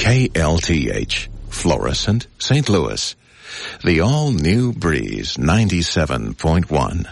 KLTH, Florissant, St. Louis. The all-new Breeze 97.1.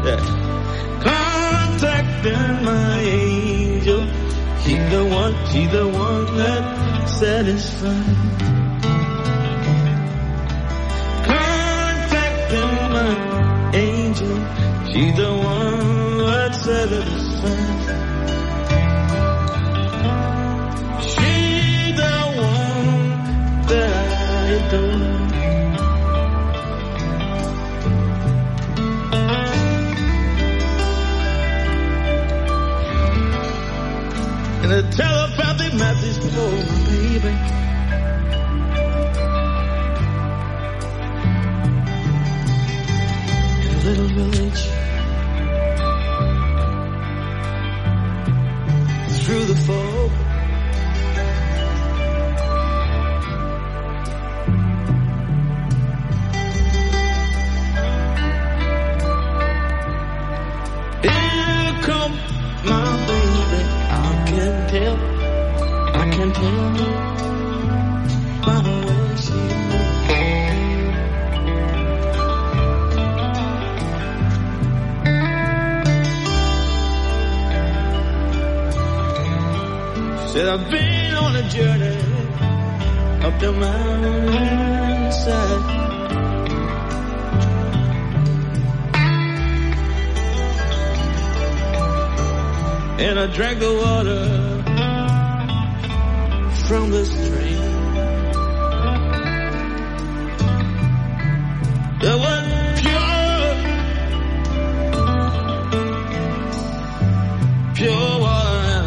Yeah. Contacting my angel. She's the one that satisfies. Contacting my angel. She's the one that satisfies. She's the one that I adore. And a telepathic message for my baby. In a little village, through the fog, here comes my baby. I can tell by the way she said I've been on a journey up the mountainside. And I drank the water from the stream. It was pure water.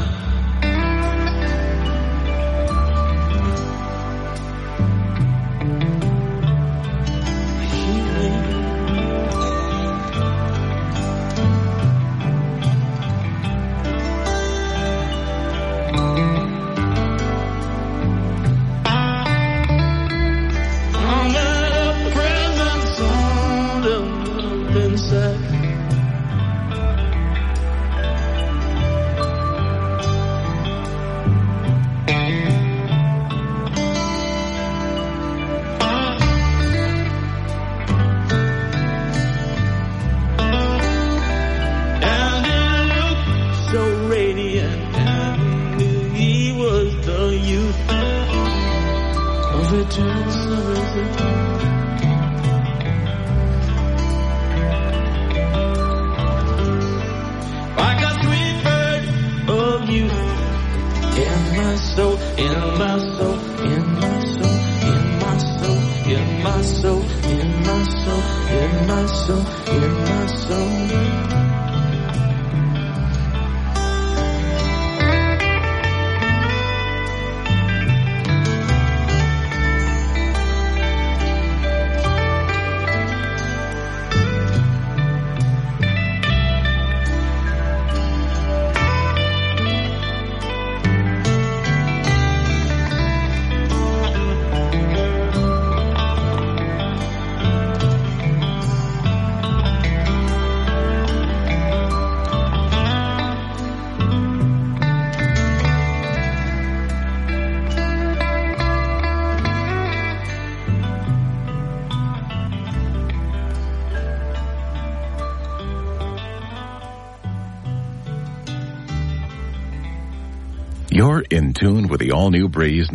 You're in tune with the all-new Breeze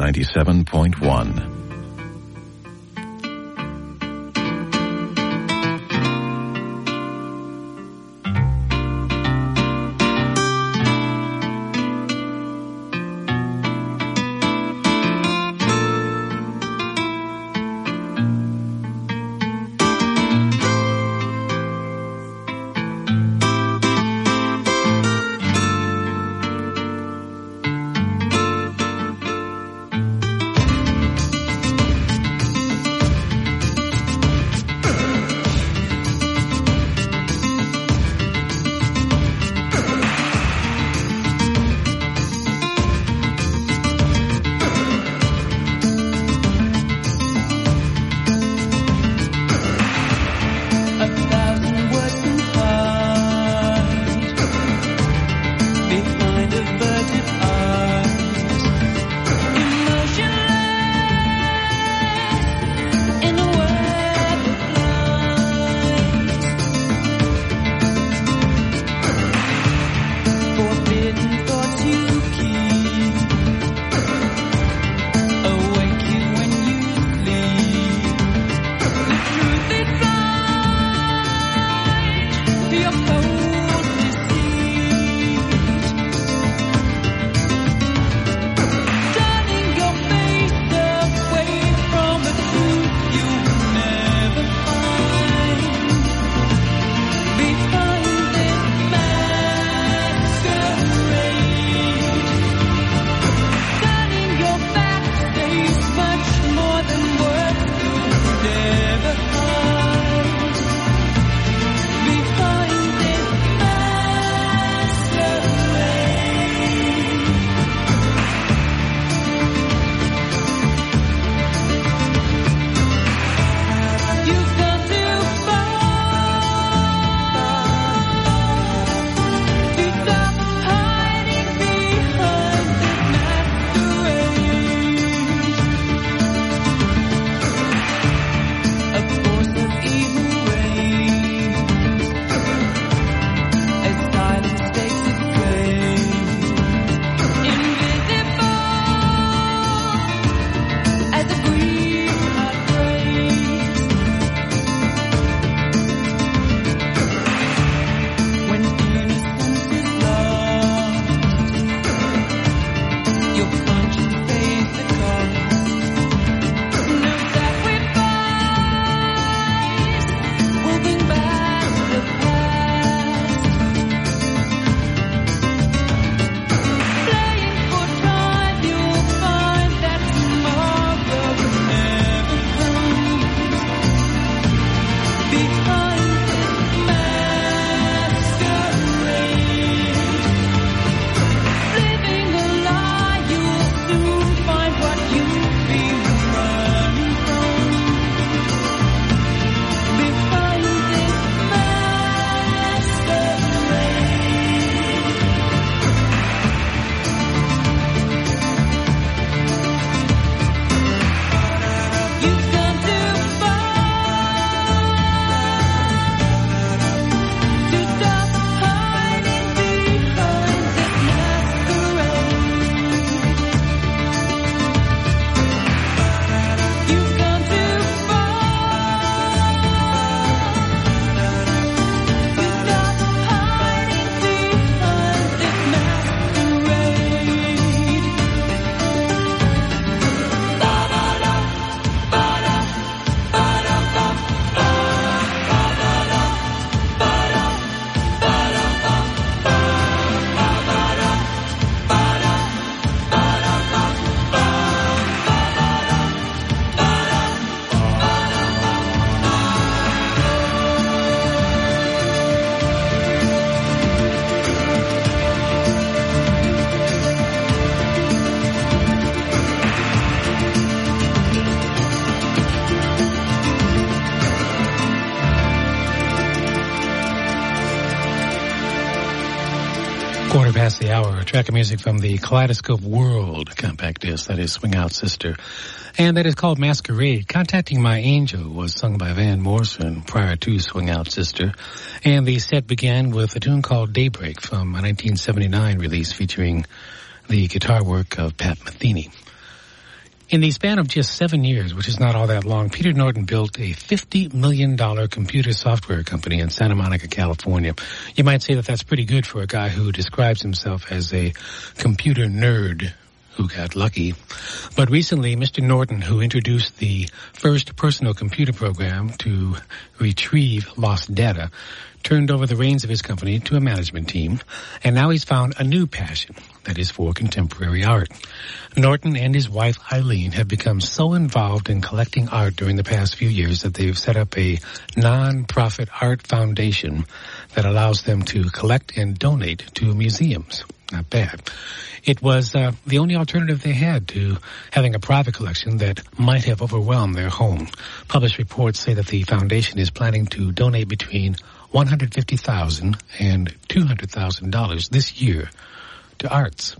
97.1. the hour. A track of music from the Kaleidoscope World compact disc, that is Swing Out Sister. And that is called Masquerade. Contacting My Angel was sung by Van Morrison prior to Swing Out Sister. And the set began with a tune called Daybreak from a 1979 release featuring the guitar work of Pat Metheny. In the span of just 7 years, which is not all that long, Peter Norton built a $50 million computer software company in Santa Monica, California. You might say that that's pretty good for a guy who describes himself as a computer nerd who got lucky. But recently, Mr. Norton, who introduced the first personal computer program to retrieve lost data, turned over the reins of his company to a management team, and now he's found a new passion, that is for contemporary art. Norton and his wife Eileen have become so involved in collecting art during the past few years that they've set up a non-profit art foundation that allows them to collect and donate to museums. Not bad. It was the only alternative they had to having a private collection that might have overwhelmed their home. Published reports say that the foundation is planning to donate between $150,000 and $200,000 this year to arts.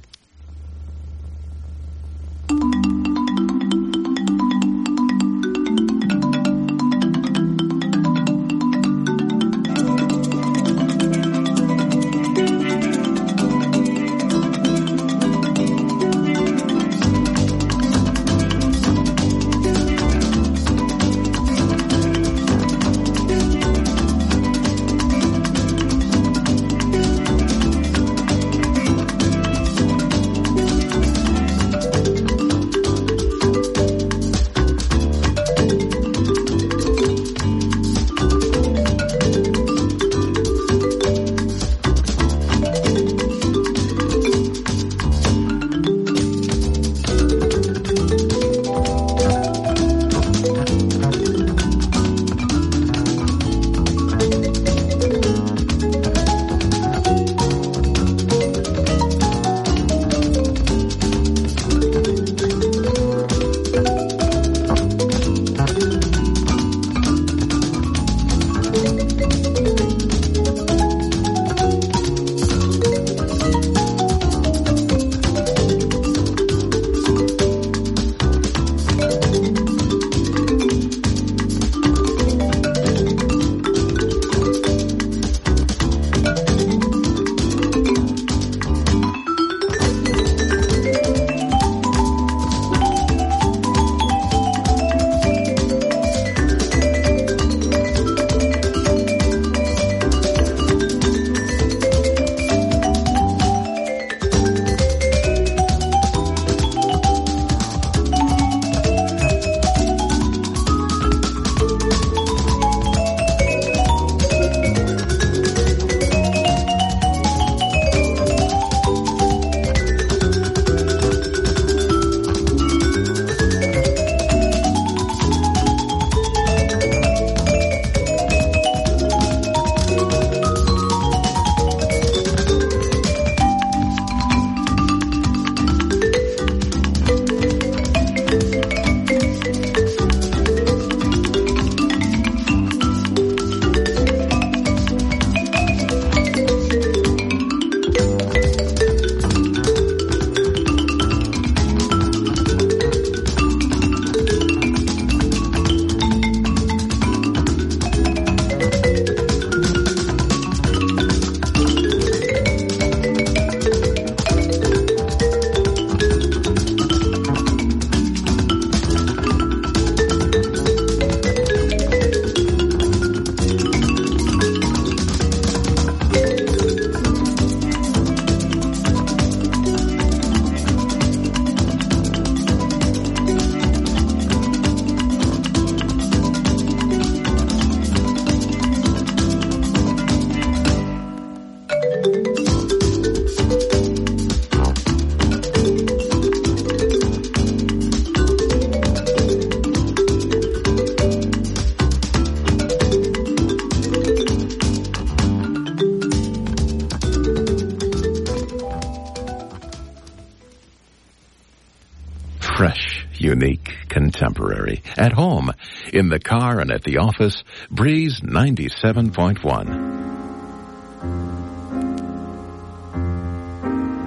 Fresh, unique, contemporary. At home, in the car, and at the office. Breeze 97.1.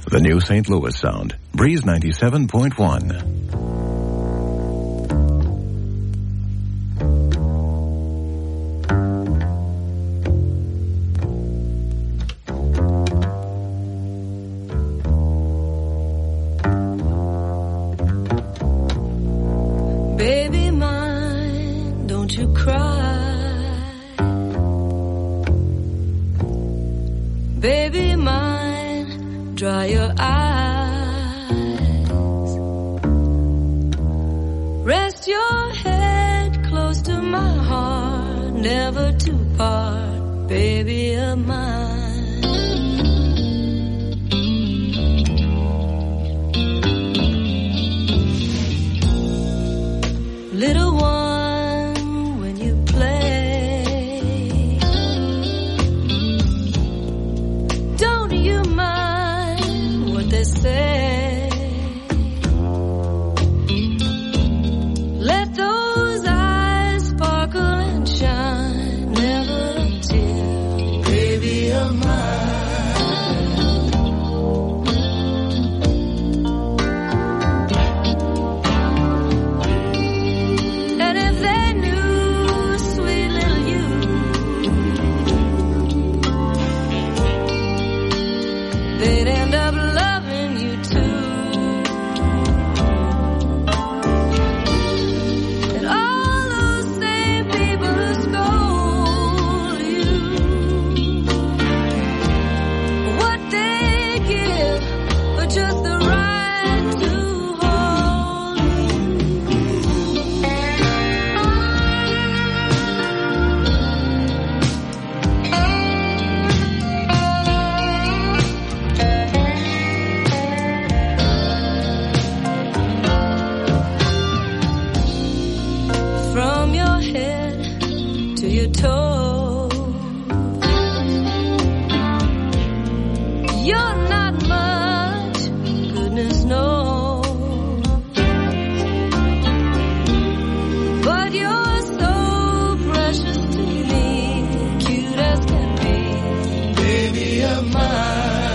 The new St. Louis sound. Breeze 97.1. Baby mine, don't you cry. Baby mine, dry your eyes. Rest your head close to my heart, never to part, baby of mine. Little one, when you play, don't you mind what they say? Let those eyes sparkle and shine, never a tear, baby of mine. They'd end up loving you too. And all those same people who stole you, what they give for just the right to hold from your head to your toes. You're not much, goodness knows, but you're so precious to me, cute as can be, baby of mine.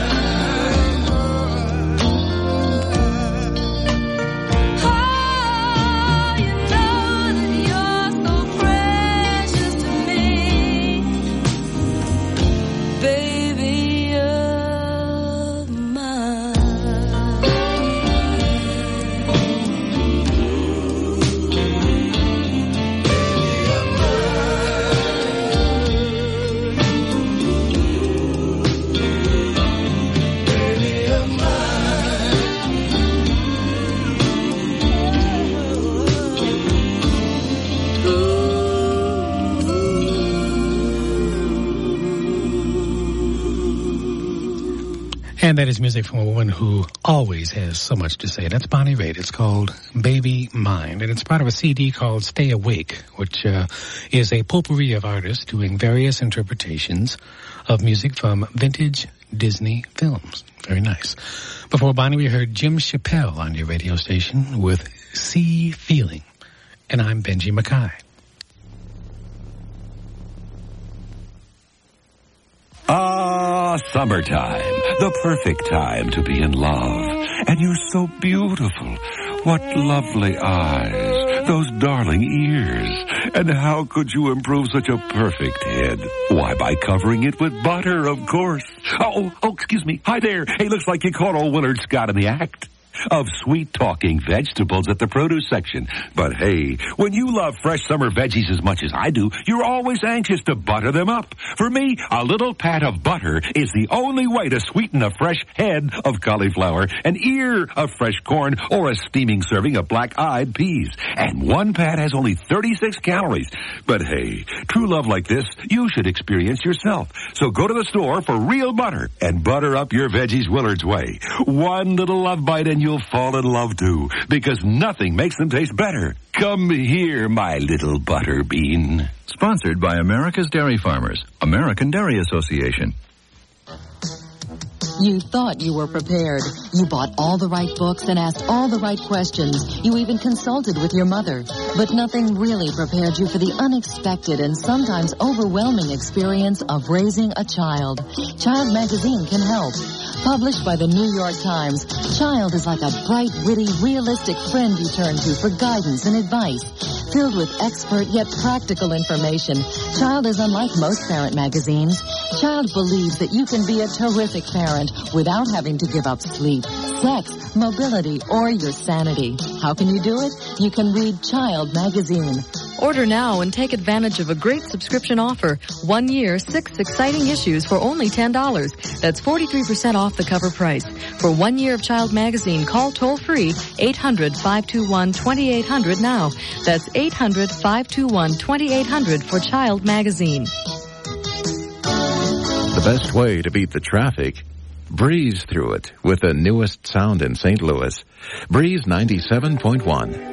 And that is music from a woman who always has so much to say. That's Bonnie Raitt. It's called Baby Mine. And it's part of a CD called Stay Awake, which is a potpourri of artists doing various interpretations of music from vintage Disney films. Very nice. Before Bonnie, we heard Jim Chappelle on your radio station with Sea Feeling. And I'm Benji Mackay. Ah, summertime. The perfect time to be in love. And you're so beautiful. What lovely eyes. Those darling ears. And how could you improve such a perfect head? Why, by covering it with butter, of course. Oh, excuse me. Hi there. Hey, looks like you caught old Willard Scott in the act of sweet-talking vegetables at the produce section. But hey, when you love fresh summer veggies as much as I do, you're always anxious to butter them up. For me, a little pat of butter is the only way to sweeten a fresh head of cauliflower, an ear of fresh corn, or a steaming serving of black-eyed peas. And one pat has only 36 calories. But hey, true love like this, you should experience yourself. So go to the store for real butter and butter up your veggies Willard's way. One little love bite and you'll fall in love too, because nothing makes them taste better. Come here, my little butter bean. Sponsored by America's Dairy Farmers, American Dairy Association. You thought you were prepared. You bought all the right books and asked all the right questions. You even consulted with your mother. But nothing really prepared you for the unexpected and sometimes overwhelming experience of raising a child. Child Magazine can help. Published by the New York Times, Child is like a bright, witty, realistic friend you turn to for guidance and advice. Filled with expert yet practical information, Child is unlike most parent magazines. Child believes that you can be a terrific parent without having to give up sleep, sex, mobility, or your sanity. How can you do it? You can read Child magazine. Order now and take advantage of a great subscription offer. 1 year, 6 exciting issues for only $10. That's 43% off the cover price. For 1 year of Child magazine, call toll-free 800-521-2800 now. That's 800-521-2800 for Child magazine. The best way to beat the traffic? Breeze through it with the newest sound in St. Louis. Breeze 97.1.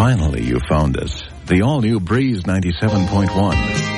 Finally, you found us. The all-new Breeze 97.1.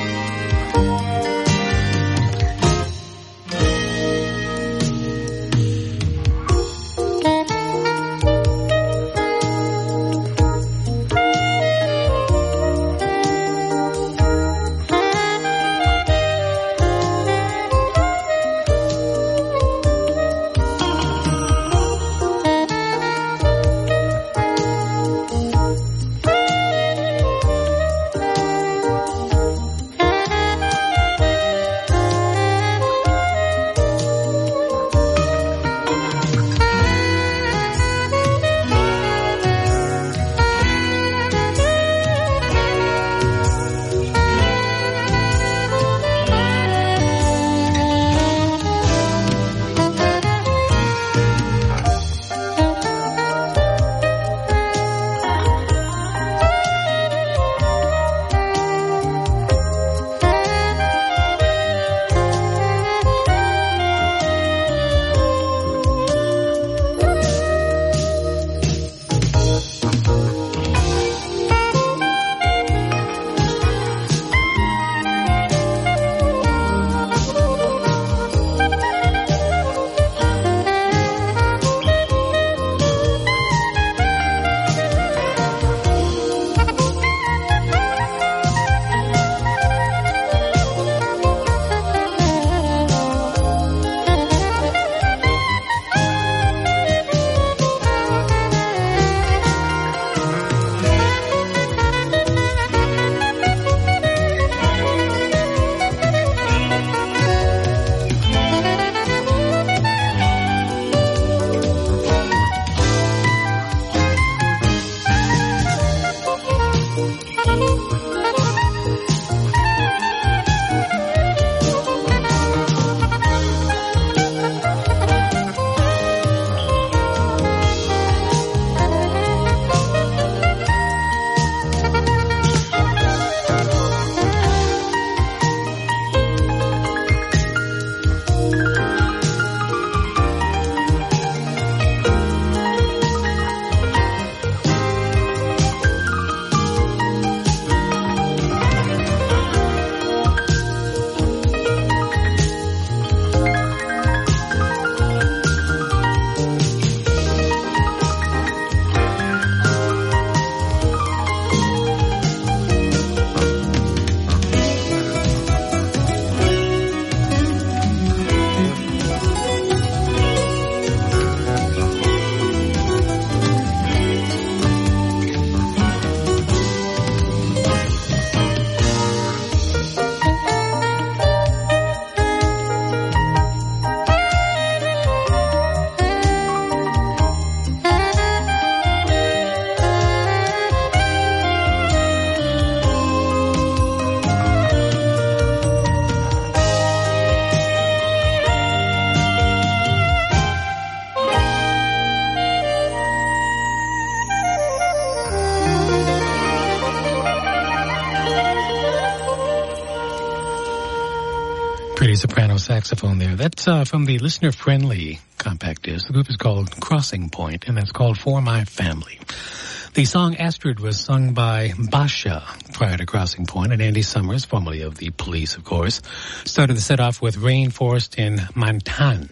Pretty soprano saxophone there. That's from the listener-friendly compact disc. The group is called Crossing Point, and that's called For My Family. The song Astrid was sung by Basha prior to Crossing Point, and Andy Summers, formerly of the Police, of course, started the set off with Rainforest in Mantan.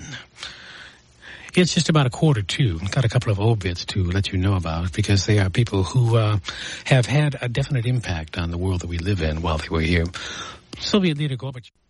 It's just about 1:45. Got a couple of obits to let you know about, because they are people who have had a definite impact on the world that we live in while they were here. Soviet leader Gorbachev.